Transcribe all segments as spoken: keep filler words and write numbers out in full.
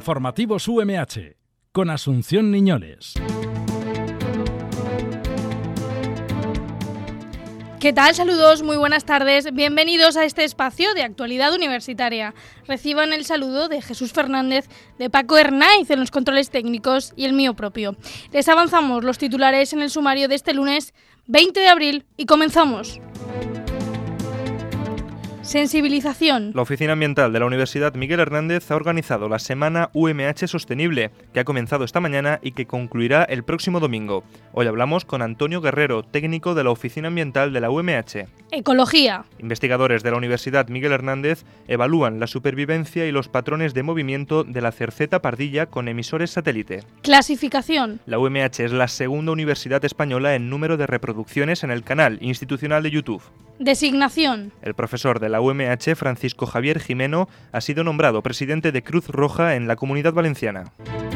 Informativos U M H, con Asunción Niñoles. ¿Qué tal? Saludos, muy buenas tardes. Bienvenidos a este espacio de actualidad universitaria. Reciban el saludo de Jesús Fernández, de Paco Hernáiz en los controles técnicos y el mío propio. Les avanzamos los titulares en el sumario de este lunes veinte de abril y comenzamos. Sensibilización. La Oficina Ambiental de la Universidad Miguel Hernández ha organizado la Semana U M H Sostenible, que ha comenzado esta mañana y que concluirá el próximo domingo. Hoy hablamos con Antonio Guerrero, técnico de la Oficina Ambiental de la U M H. Ecología. Investigadores de la Universidad Miguel Hernández evalúan la supervivencia y los patrones de movimiento de la cerceta pardilla con emisores satélite. Clasificación. La U M H es la segunda universidad española en número de reproducciones en el canal institucional de YouTube. Designación. El profesor de la U M H, Francisco Javier Jimeno, ha sido nombrado presidente de Cruz Roja en la Comunidad Valenciana.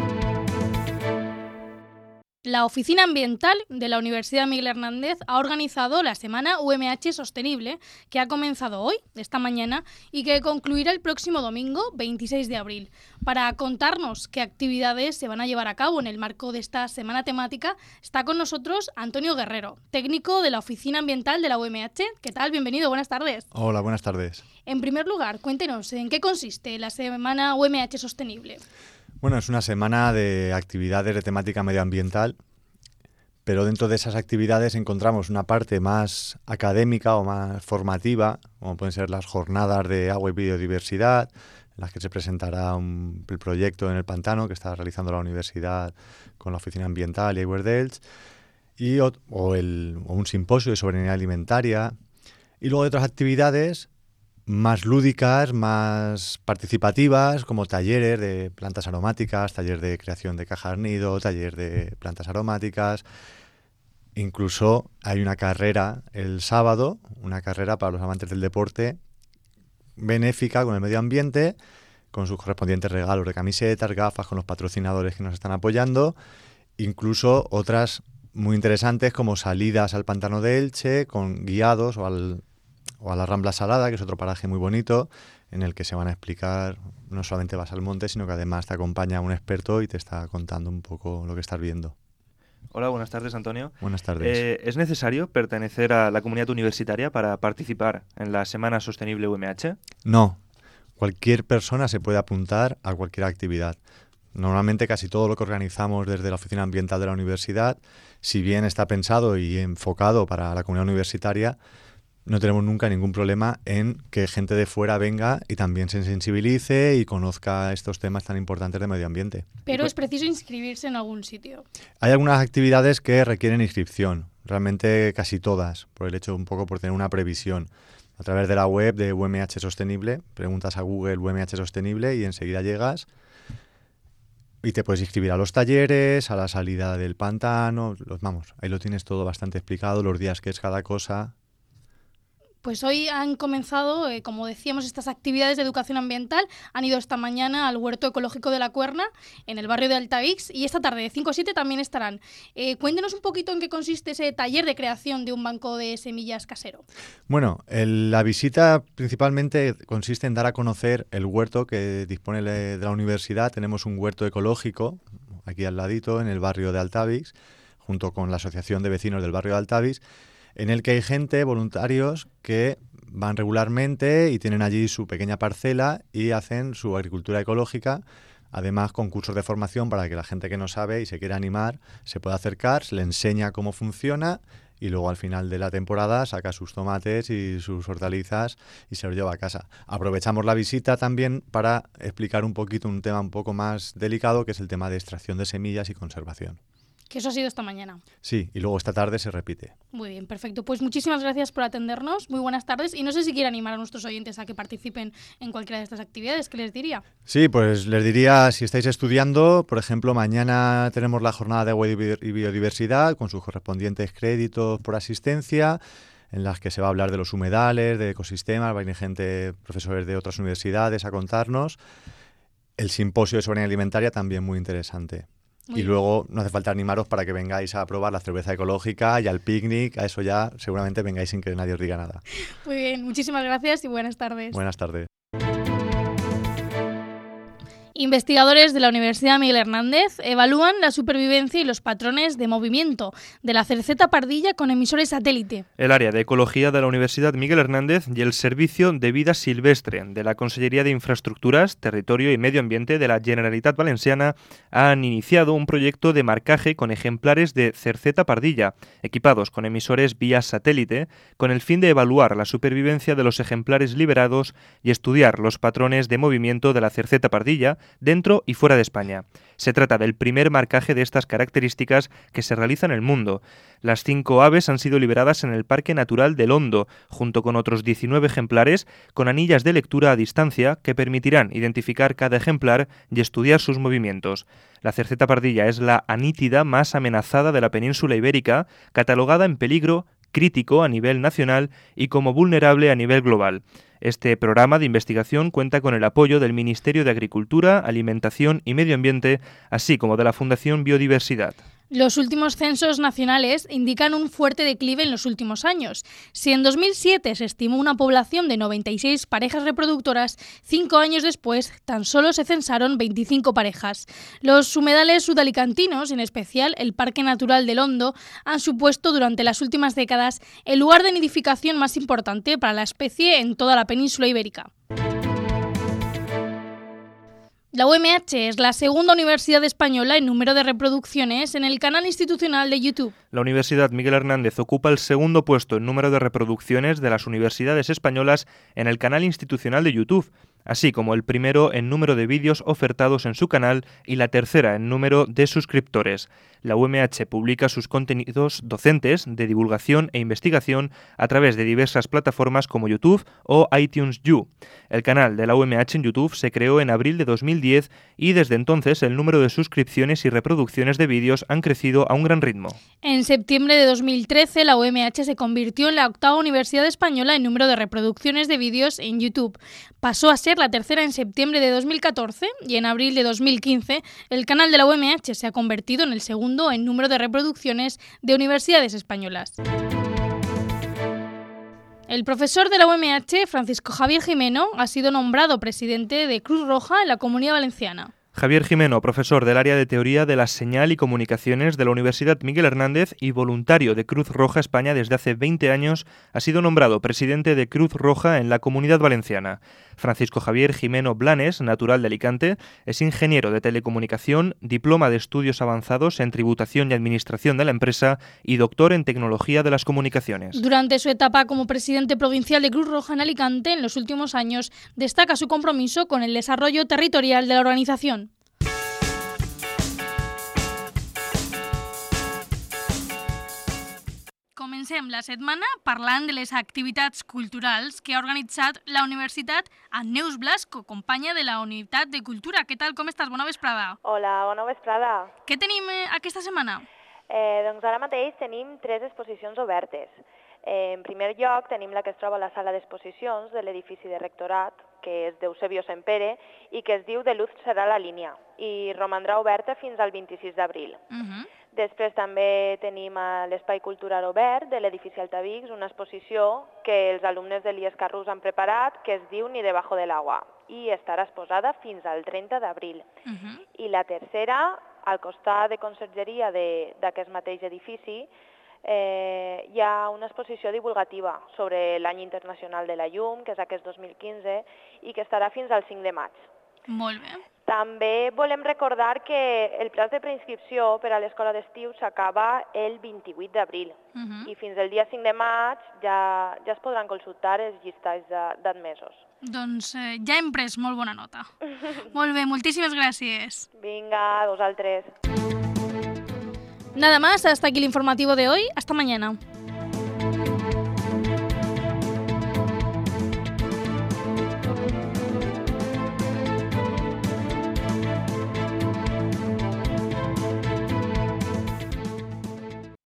La Oficina Ambiental de la Universidad Miguel Hernández ha organizado la Semana U M H Sostenible, que ha comenzado hoy, esta mañana, y que concluirá el próximo domingo, veintiséis de abril. Para contarnos qué actividades se van a llevar a cabo en el marco de esta semana temática, está con nosotros Antonio Guerrero, técnico de la Oficina Ambiental de la U M H. ¿Qué tal? Bienvenido, buenas tardes. Hola, buenas tardes. En primer lugar, cuéntenos, ¿en qué consiste la Semana U M H Sostenible? Bueno, es una semana de actividades de temática medioambiental, pero dentro de esas actividades encontramos una parte más académica o más formativa, como pueden ser las jornadas de agua y biodiversidad, en las que se presentará un, el proyecto en el pantano que está realizando la universidad con la Oficina Ambiental y Aigües d'Elx, y o, o, el, o un simposio de soberanía alimentaria, y luego otras actividades más lúdicas, más participativas, como talleres de plantas aromáticas, taller de creación de cajas nido, taller de plantas aromáticas. Incluso hay una carrera el sábado, una carrera para los amantes del deporte, benéfica con el medio ambiente, con sus correspondientes regalos de camisetas, gafas, con los patrocinadores que nos están apoyando. Incluso otras muy interesantes como salidas al pantano de Elche, con guiados o al... o a la Rambla Salada, que es otro paraje muy bonito, en el que se van a explicar, no solamente vas al monte, sino que además te acompaña un experto y te está contando un poco lo que estás viendo. Hola, buenas tardes, Antonio. Buenas tardes. Eh, ¿Es necesario pertenecer a la comunidad universitaria para participar en la Semana Sostenible U M H? No, cualquier persona se puede apuntar a cualquier actividad. Normalmente casi todo lo que organizamos desde la Oficina Ambiental de la Universidad, si bien está pensado y enfocado para la comunidad universitaria, no tenemos nunca ningún problema en que gente de fuera venga y también se sensibilice y conozca estos temas tan importantes de medio ambiente. Pero es preciso inscribirse en algún sitio. Hay algunas actividades que requieren inscripción, realmente casi todas, por el hecho un poco por tener una previsión. A través de la web de U M H Sostenible, preguntas a Google U M H Sostenible y enseguida llegas y te puedes inscribir a los talleres, a la salida del pantano, los, vamos, ahí lo tienes todo bastante explicado, los días que es cada cosa. Pues hoy han comenzado, eh, como decíamos, estas actividades de educación ambiental. Han ido esta mañana al Huerto Ecológico de la Cuerna, en el barrio de Altavix, y esta tarde de cinco a siete también estarán. Eh, cuéntenos un poquito en qué consiste ese taller de creación de un banco de semillas casero. Bueno, el, la visita principalmente consiste en dar a conocer el huerto que dispone de la universidad. Tenemos un huerto ecológico aquí al ladito, en el barrio de Altavix, junto con la Asociación de Vecinos del barrio de Altavix, en el que hay gente, voluntarios, que van regularmente y tienen allí su pequeña parcela y hacen su agricultura ecológica, además con cursos de formación para que la gente que no sabe y se quiere animar se pueda acercar, se le enseña cómo funciona y luego al final de la temporada saca sus tomates y sus hortalizas y se los lleva a casa. Aprovechamos la visita también para explicar un poquito un tema un poco más delicado, que es el tema de extracción de semillas y conservación. Que eso ha sido esta mañana. Sí, y luego esta tarde se repite. Muy bien, perfecto. Pues muchísimas gracias por atendernos. Muy buenas tardes. Y no sé si quiere animar a nuestros oyentes a que participen en cualquiera de estas actividades. ¿Qué les diría? Sí, pues les diría, si estáis estudiando, por ejemplo, mañana tenemos la jornada de agua y biodiversidad con sus correspondientes créditos por asistencia, en las que se va a hablar de los humedales, de ecosistemas, va a venir gente, profesores de otras universidades a contarnos. El simposio de soberanía alimentaria también muy interesante. Muy y bien. Luego no hace falta animaros para que vengáis a probar la cerveza ecológica y al picnic, a eso ya seguramente vengáis sin que nadie os diga nada. Muy bien, muchísimas gracias y buenas tardes. Buenas tardes. Investigadores de la Universidad Miguel Hernández evalúan la supervivencia y los patrones de movimiento de la cerceta pardilla con emisores satélite. El área de ecología de la Universidad Miguel Hernández y el Servicio de Vida Silvestre de la Consellería de Infraestructuras, Territorio y Medio Ambiente de la Generalitat Valenciana han iniciado un proyecto de marcaje con ejemplares de cerceta pardilla, equipados con emisores vía satélite, con el fin de evaluar la supervivencia de los ejemplares liberados y estudiar los patrones de movimiento de la cerceta pardilla dentro y fuera de España. Se trata del primer marcaje de estas características que se realiza en el mundo. Las cinco aves han sido liberadas en el Parque Natural del Hondo, junto con otros diecinueve ejemplares, con anillas de lectura a distancia que permitirán identificar cada ejemplar y estudiar sus movimientos. La cerceta pardilla es la anítida más amenazada de la península ibérica, catalogada en peligro crítico a nivel nacional y como vulnerable a nivel global. Este programa de investigación cuenta con el apoyo del Ministerio de Agricultura, Alimentación y Medio Ambiente, así como de la Fundación Biodiversidad. Los últimos censos nacionales indican un fuerte declive en los últimos años. Si en dos mil siete se estimó una población de noventa y seis parejas reproductoras, cinco años después tan solo se censaron veinticinco parejas. Los humedales sudalicantinos, en especial el Parque Natural del Hondo, han supuesto durante las últimas décadas el lugar de nidificación más importante para la especie en toda la península ibérica. La U M H es la segunda universidad española en número de reproducciones en el canal institucional de YouTube. La Universidad Miguel Hernández ocupa el segundo puesto en número de reproducciones de las universidades españolas en el canal institucional de YouTube, así como el primero en número de vídeos ofertados en su canal y la tercera en número de suscriptores. La U M H publica sus contenidos docentes de divulgación e investigación a través de diversas plataformas como YouTube o iTunes U. El canal de la U M H en YouTube se creó en abril de dos mil diez y desde entonces el número de suscripciones y reproducciones de vídeos han crecido a un gran ritmo. En septiembre de dos mil trece, la U M H se convirtió en la octava universidad española en número de reproducciones de vídeos en YouTube. Pasó a ser la tercera en septiembre de dos mil catorce y en abril de dos mil quince el canal de la U M H se ha convertido en el segundo en número de reproducciones de universidades españolas. El profesor de la U M H, Francisco Javier Jimeno, ha sido nombrado presidente de Cruz Roja en la Comunidad Valenciana. Javier Jimeno, profesor del área de Teoría de la Señal y Comunicaciones de la Universidad Miguel Hernández y voluntario de Cruz Roja España desde hace veinte años, ha sido nombrado presidente de Cruz Roja en la Comunidad Valenciana. Francisco Javier Jimeno Blanes, natural de Alicante, es ingeniero de telecomunicación, diploma de estudios avanzados en tributación y administración de la empresa y doctor en tecnología de las comunicaciones. Durante su etapa como presidente provincial de Cruz Roja en Alicante, en los últimos años, destaca su compromiso con el desarrollo territorial de la organización. Comencem la setmana parlant de les activitats culturals que ha organitzat la Universitat amb Neus Blasco, companya de la Unitat de Cultura. Què tal, com estàs? Bona vesprada. Hola, bona vesprada. Què tenim eh, aquesta setmana? Eh, doncs ara mateix tenim tres exposicions obertes. Eh, en primer lloc tenim la que es troba a la sala d'exposicions de l'edifici de rectorat, que és d'Eusebio Sempere i que es diu De luz serà la línia i romandrà oberta fins al vint-i-sis d'abril. Uh -huh. Després també tenim a l'Espai Cultural Obert de l'edifici Altavix una exposició que els alumnes de l'I E S Carrús han preparat que es diu Ni debajo del agua i estarà exposada fins al trenta d'abril. Uh -huh. I la tercera, al costat de consergeria d'aquest mateix edifici, eh, hi ha una exposició divulgativa sobre l'any internacional de la llum, que és aquest dos mil quinze, i que estarà fins al cinc de maig. Molt bé. També volem recordar que el plaç de preinscripció per a l'escola d'estiu s'acaba el vint-i-vuit d'abril uh -huh. i fins el dia cinc de maig ja, ja es podran consultar els llistats d'admesos. Doncs eh, ja hem pres molt bona nota. Molt bé, moltíssimes gràcies. Vinga, a vosaltres. Nada más, hasta aquí el informativo de hoy. Hasta mañana.